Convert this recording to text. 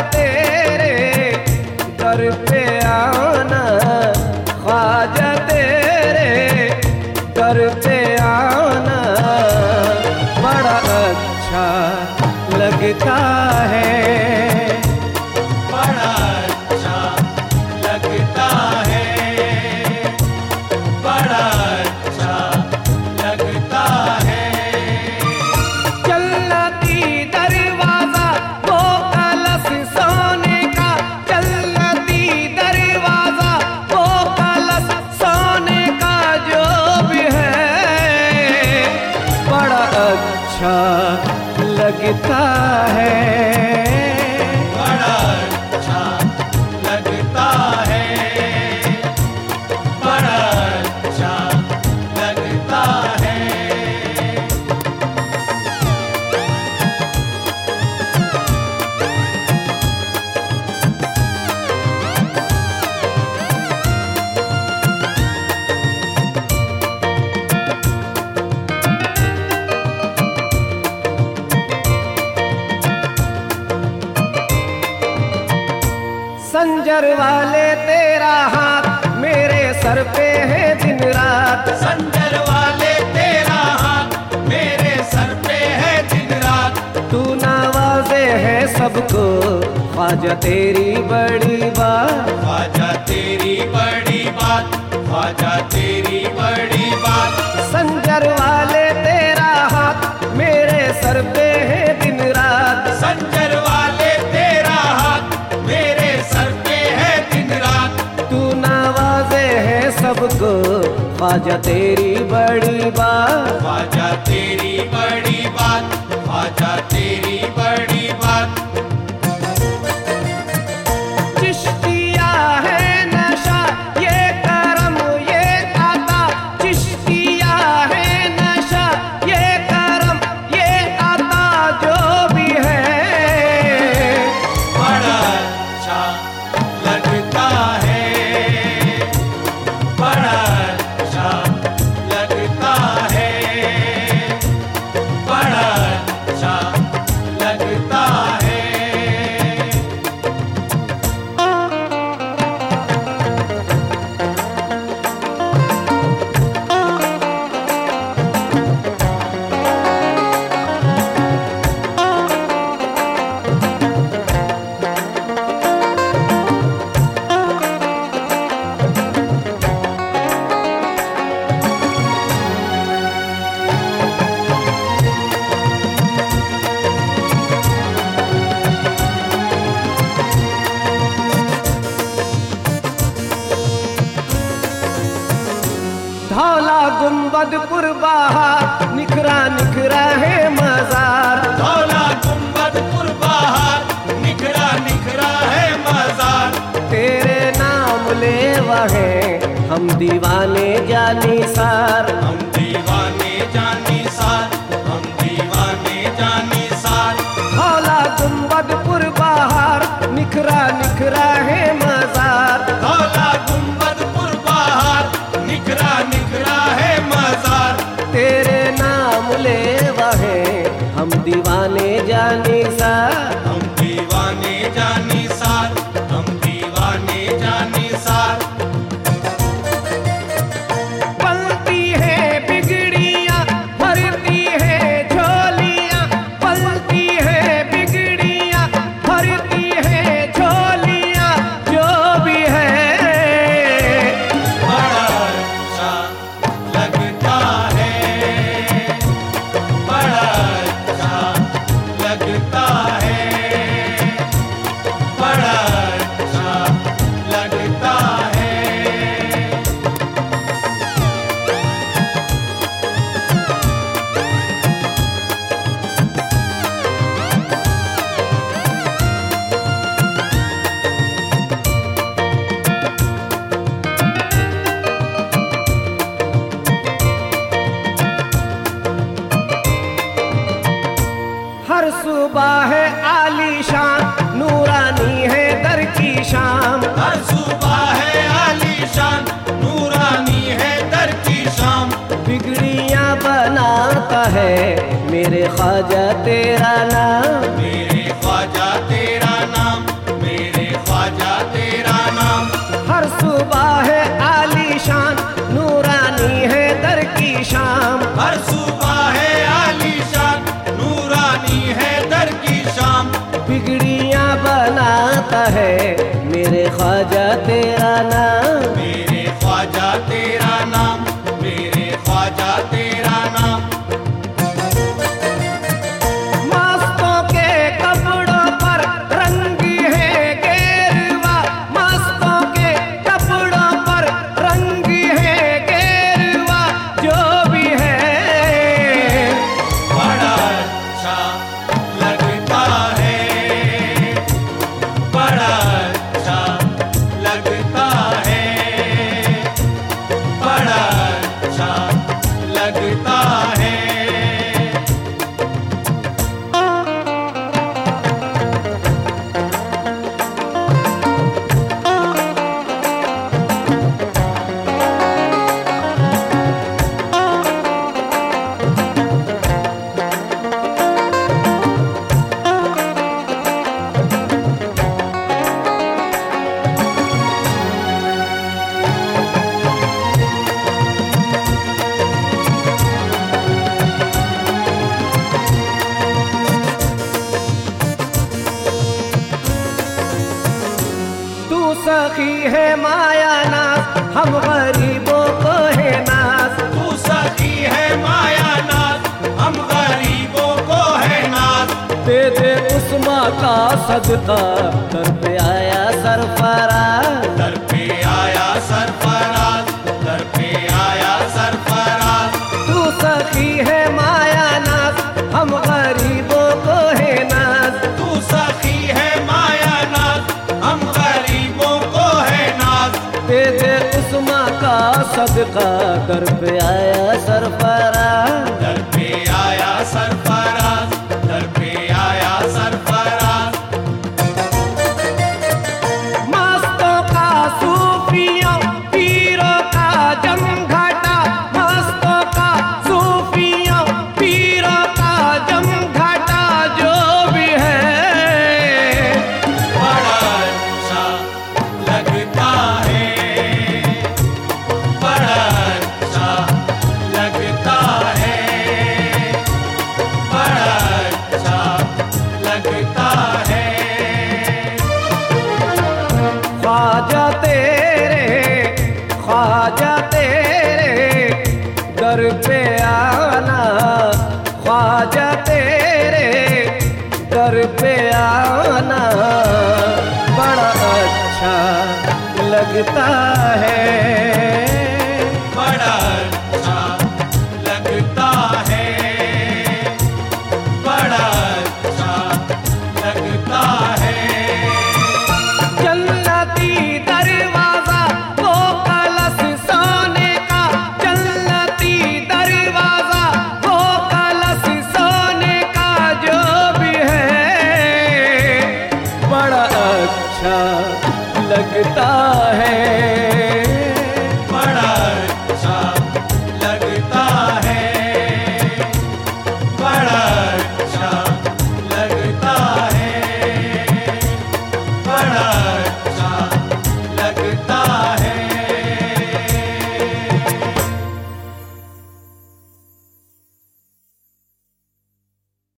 तेरे दर पे आना, ख्वाजा तेरे दर पे आना बड़ा अच्छा लगता है, बड़ा अच्छा लगता है, बड़ा अच्छा लगता है। जन्नती दरवाजा वो कलश सोने का, जन्नती दरवाजा वो कलश सोने का जो भी है बड़ा अच्छा लगता है, बड़ा अच्छा लगता है, बड़ा अच्छा लगता है। संजर वाले तेरा हाथ मेरे सर पे है दिन रात, संजर वाले तेरा हाथ मेरे सर पे है दिन रात। तू नवाजे है सबको ख्वाजा तेरी बड़ी बात, ख्वाजा तेरी बड़ी बात, ख्वाजा तेरी बड़ी बात। संजर वाले तेरा हाथ मेरे सर पे है दिन रात, संजर वाले तेरा हाथ मेरे सर पे है दिन रात। तू नवाजे है सबको ख्वाजा तेरी बड़ी बात, ख्वाजा तेरी बड़ी बात, ख्वाजा तेरी बड़ी बात। चिश्तिया है नशा ये करम ये आता, चिश्तिया है नशा ये करम ये आता जो भी है बड़ा अच्छा लगता है, बड़ा अच्छा लगता है, बड़ा अच्छा लगता है। धौला गुंबदपुर बाहर निखरा निखरा है मजार, धौला गुंबदपुर बाहर निखरा निखरा है मजार। तेरे नाम ले वहे हम दीवाने जानी सार, हम दीवाने जानी सार, हम दीवाने जानी सार। धौला गुंबदपुर बाहर निखरा निखरा है मजार, धौला गुंबदपुर बाहर निखरा निखरा है मजार। तेरे नाम ले वहे हम दीवाने जानी सार, हम दीवाने जानी सार, हम दीवाने जानी सार। पलती है बिगड़ियां भरती है झोलियां, पलती है बिगड़ियां भरती है झोलियां जो भी है बड़ा अच्छा लगता है, बड़ा अच्छा लगता है, बड़ा अच्छा लगता है। हर सुबह है आलीशान नूरानी है दर की शाम, हर सुबह है आलीशान नूरानी है दर की शाम। बिगड़ियां बनाता है मेरे ख्वाजा तेरा नाम, मेरे ख्वाजा तेरा नाम, आता है मेरे ख्वाजा तेरा नाम, मेरे ख्वाजा तेरा नाम, मेरे ख्वाजा तेरा नाम। मस्तों के कपड़ों पर रंगी है गेरुआ, मस्तों के कपड़ों पर रंगी है गेरुआ, जो भी है बड़ा अच्छा लगता है, बड़ा अच्छा लगता है, बड़ा अच्छा लगता है। तू सखी है माया नास, हम गरीबों को है नास, तू सखी है माया नाथ, हम गरीबों को है नाथ। दे दे उस्मा का सदका, दर पे आया सरफराज, दर पे आया सरफराज, दर पे आया सरफराज। तू सखी है माया नास, हम गरीबों को है नास, तू सखी है माया नाथ, हम गरीबों को है नाथ। दे दे उस्मा का सदका, दर पे आया सरफराज। दर पे आया सरफराज, दर पे आया सरफराज। मस्तों का सूफियों पीरों का जमघटा, मस्तों का सूफियों पीरों का जमघटा, जो भी है बड़ा अच्छा लगता है, बड़ा अच्छा लगता है, बड़ा अच्छा लगता है। ख्वाजा तेरे दर पे आना, ख्वाजा तेरे दर पे आना, बड़ा अच्छा लगता है, बड़ा अच्छा लगता है, बड़ा अच्छा लगता है। जन्नती दरवाजा वो कलश सोने का, जन्नती दरवाजा वो कलश सोने का, जो भी है बड़ा अच्छा लगता है, बड़ा अच्छा लगता है, बड़ा अच्छा लगता है, बड़ा